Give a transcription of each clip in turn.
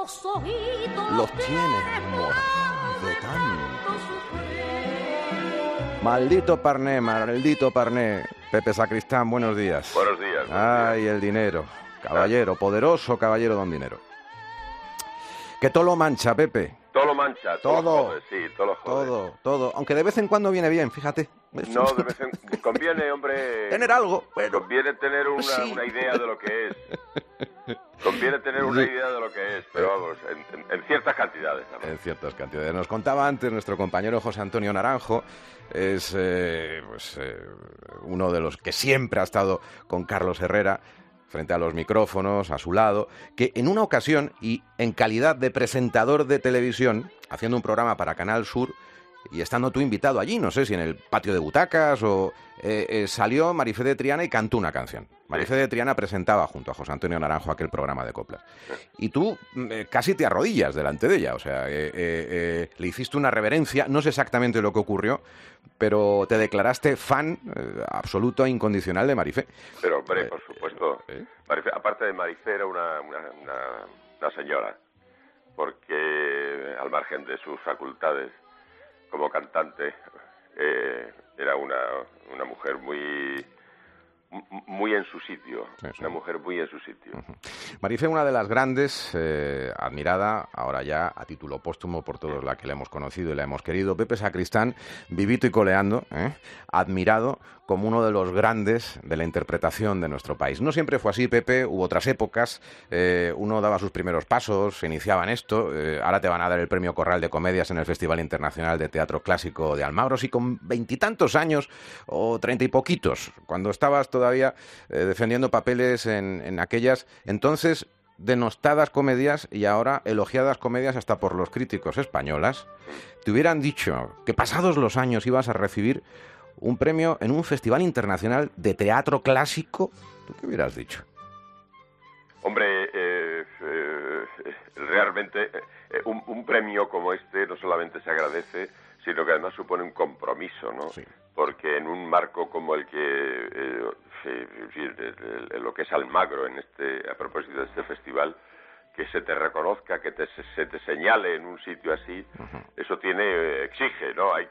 Los tiene morados de tanto sufrir. Maldito Parné. Pepe Sacristán, buenos días. Buenos días. Ay, el dinero. Caballero, poderoso caballero don dinero. Que todo lo mancha, Pepe. Todo lo mancha, todo lo jode, sí, todo lo jode. Todo. Aunque de vez en cuando viene bien, fíjate. No, de vez en cuando conviene, hombre... Tener algo, bueno. Conviene tener una idea de lo que es. Conviene tener una idea de lo que es, pero vamos, en ciertas cantidades. ¿No? En ciertas cantidades. Nos contaba antes nuestro compañero José Antonio Naranjo, es uno de los que siempre ha estado con Carlos Herrera, frente a los micrófonos, a su lado, que en una ocasión, y en calidad de presentador de televisión, haciendo un programa para Canal Sur, y estando tú invitado allí, no sé si en el patio de butacas o... salió Marifé de Triana y cantó una canción. Marifé de Triana presentaba junto a José Antonio Naranjo aquel programa de coplas. Y tú casi te arrodillas delante de ella, o sea, le hiciste una reverencia, no sé exactamente lo que ocurrió, pero te declaraste fan absoluto e incondicional de Marifé. Pero, hombre, por supuesto, Marifé, aparte de Marifé, era una señora, porque al margen de sus facultades como cantante, era una mujer muy en su sitio, una mujer muy en su sitio. Marifé, una de las grandes, admirada, ahora ya a título póstumo por todos la que la hemos conocido y la hemos querido. Pepe Sacristán, vivito y coleando, admirado como uno de los grandes de la interpretación de nuestro país. No siempre fue así, Pepe, hubo otras épocas, uno daba sus primeros pasos, se iniciaba en esto, ahora te van a dar el premio Corral de Comedias en el Festival Internacional de Teatro Clásico de Almagro, y con 20 años o 30 y poquitos, cuando estabas todavía defendiendo papeles en aquellas entonces denostadas comedias y ahora elogiadas comedias hasta por los críticos españolas, te hubieran dicho que pasados los años ibas a recibir un premio en un festival internacional de teatro clásico, ¿tú qué hubieras dicho? Hombre, realmente un premio como este no solamente se agradece, sino que además supone un compromiso, ¿no? Sí. Porque en un marco como el que lo que es Almagro a propósito de este festival, que se te reconozca, que se te señale en un sitio así, eso exige, ¿no? Hay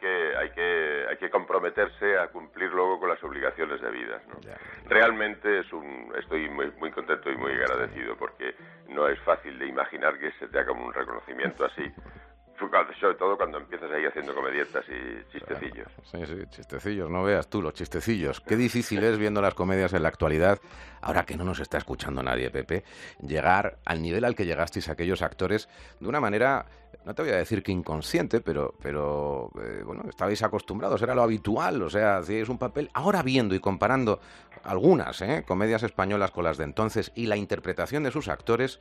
que comprometerse a cumplir luego con las obligaciones debidas, ¿no? Realmente estoy muy contento y muy agradecido, porque no es fácil de imaginar que se te haga un reconocimiento así. Sobre todo cuando empiezas ahí haciendo comedietas y chistecillos. Sí, chistecillos, no veas tú los chistecillos. Qué difícil es, viendo las comedias en la actualidad, ahora que no nos está escuchando nadie, Pepe, llegar al nivel al que llegasteis aquellos actores de una manera, no te voy a decir que inconsciente, pero bueno, estabais acostumbrados, era lo habitual, o sea, hacíais un papel. Ahora viendo y comparando algunas comedias españolas con las de entonces y la interpretación de sus actores,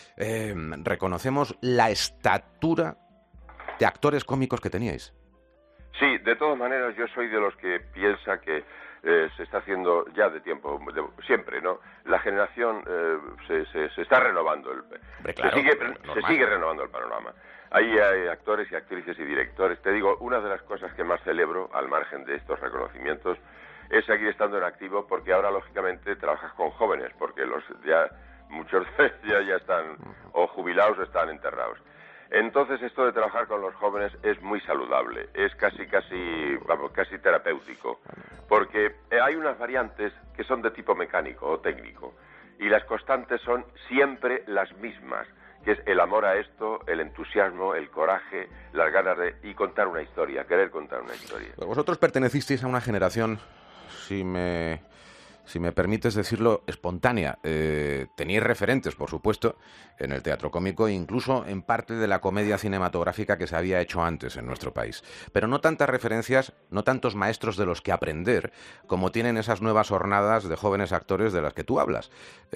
reconocemos la estatura de actores cómicos que teníais. Sí, de todas maneras yo soy de los que piensa que se está haciendo ya de tiempo, siempre, ¿no? La generación se está renovando, claro, se sigue renovando el panorama. Hay actores y actrices y directores. Te digo, una de las cosas que más celebro, al margen de estos reconocimientos, es seguir estando en activo, porque ahora lógicamente trabajas con jóvenes, porque muchos ya están o jubilados o están enterrados. Entonces esto de trabajar con los jóvenes es muy saludable, es casi terapéutico, porque hay unas variantes que son de tipo mecánico o técnico, y las constantes son siempre las mismas, que es el amor a esto, el entusiasmo, el coraje, las ganas de contar una historia, querer contar una historia. Vosotros pertenecisteis a una generación, si me permites decirlo, espontánea. Teníais referentes, por supuesto, en el teatro cómico e incluso en parte de la comedia cinematográfica que se había hecho antes en nuestro país. Pero no tantas referencias, no tantos maestros de los que aprender, como tienen esas nuevas hornadas de jóvenes actores de las que tú hablas.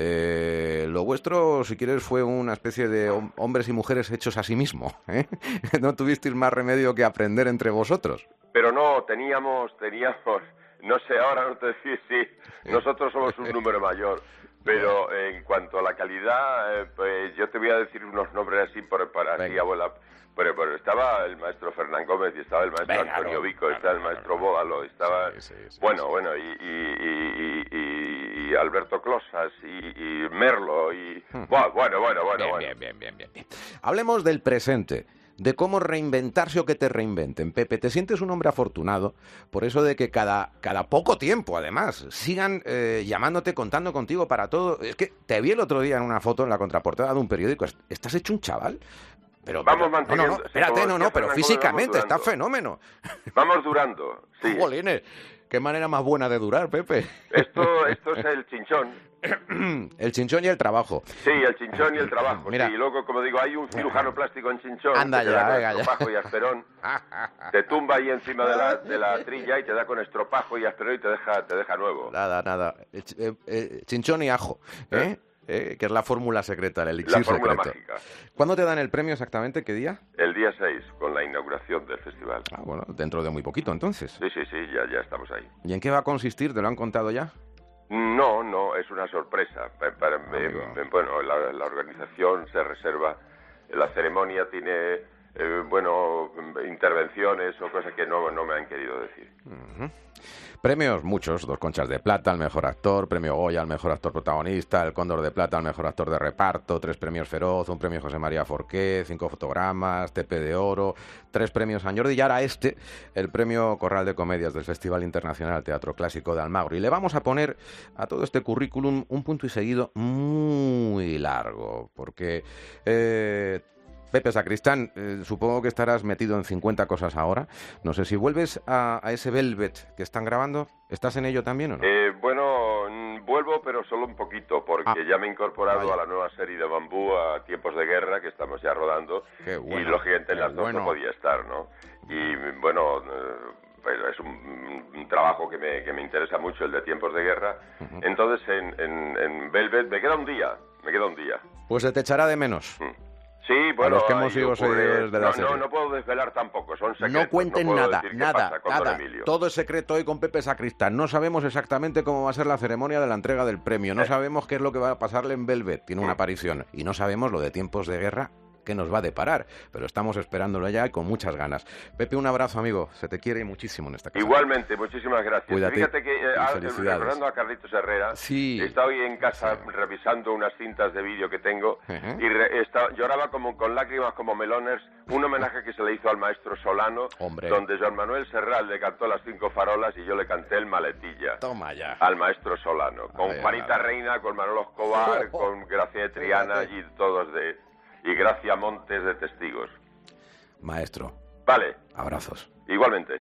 Lo vuestro, si quieres, fue una especie de hombres y mujeres hechos a sí mismo, ¿eh? No tuvisteis más remedio que aprender entre vosotros. Pero no, teníamos... No sé, ahora no te decir si nosotros somos un número mayor, pero en cuanto a la calidad, pues yo te voy a decir unos nombres así para así, abuela. Pero estaba el maestro Fernán Gómez y estaba el maestro Antonio Vico, estaba el maestro Bódalo, estaba... Sí. Bueno, y y Alberto Closas y Merlo y... Bueno. Bien. Hablemos del presente, de cómo reinventarse o que te reinventen. Pepe, ¿te sientes un hombre afortunado por eso de que cada poco tiempo, además, sigan llamándote, contando contigo para todo? Es que te vi el otro día en una foto en la contraportada de un periódico. ¿Estás hecho un chaval? Vamos manteniendo... No, espérate, pero físicamente está fenómeno. Vamos durando, sí. Jolines, qué manera más buena de durar, Pepe. Esto es el chinchón. El chinchón y el trabajo. Sí, el chinchón y el trabajo. Mira. Sí, y luego, como digo, hay un cirujano plástico en Chinchón. Anda que te ya, da con venga ya. estropajo y asperón. Te tumba ahí encima de la trilla y te da con estropajo y asperón y te deja nuevo. Nada. Chinchón y ajo, ¿eh? Que es la fórmula secreta, el elixir secreto. La fórmula mágica. ¿Cuándo te dan el premio exactamente? ¿Qué día? El día 6, con la inauguración del festival. Ah, bueno, dentro de muy poquito, entonces. Sí, ya estamos ahí. ¿Y en qué va a consistir? ¿Te lo han contado ya? No, es una sorpresa. Bueno, la organización se reserva, la ceremonia tiene, intervenciones o cosas que no me han querido decir. Uh-huh. Premios muchos, 2 Conchas de Plata al mejor actor, premio Goya al mejor actor protagonista, el Cóndor de Plata al mejor actor de reparto, 3 premios Feroz, un premio José María Forqué, 5 fotogramas, TP de Oro, 3 premios San Jordi y ahora el premio Corral de Comedias del Festival Internacional Teatro Clásico de Almagro. Y le vamos a poner a todo este currículum un punto y seguido muy largo, porque... Pepe Sacristán, supongo que estarás metido en 50 cosas ahora. No sé si vuelves a ese Velvet que están grabando. ¿Estás en ello también o no? Vuelvo, pero solo un poquito, porque ya me he incorporado a la nueva serie de Bambú, a Tiempos de Guerra, que estamos ya rodando. Qué bueno, y lógicamente en las dos no podía estar, ¿no? Y bueno... es un trabajo que me interesa mucho, el de Tiempos de Guerra. Uh-huh. Entonces en Velvet me queda un día. Pues se te echará de menos. Sí, bueno, a los que hemos sido seguidores de la serie. No puedo desvelar tampoco, son secretos. No cuenten nada. Don Todo es secreto hoy con Pepe Sacristán. No sabemos exactamente cómo va a ser la ceremonia de la entrega del premio. No sabemos qué es lo que va a pasarle en Velvet. Tiene una aparición. Y no sabemos lo de Tiempos de Guerra que nos va a deparar, pero estamos esperándolo ya y con muchas ganas. Pepe, un abrazo, amigo, se te quiere muchísimo en esta casa. Igualmente, muchísimas gracias. Cuídate. Fíjate que, recordando a Carlitos Herrera, sí. He estado hoy en casa revisando unas cintas de vídeo que tengo y lloraba como con lágrimas como melones, un homenaje que se le hizo al maestro Solano, donde Joan Manuel Serrat le cantó Las 5 farolas y yo le canté el Maletilla. Toma ya. Al maestro Solano, con Juanita Reina, con Manolo Escobar, con Gracia de Triana y todos y Gracia Montes de testigos. Maestro. Vale. Abrazos. Igualmente.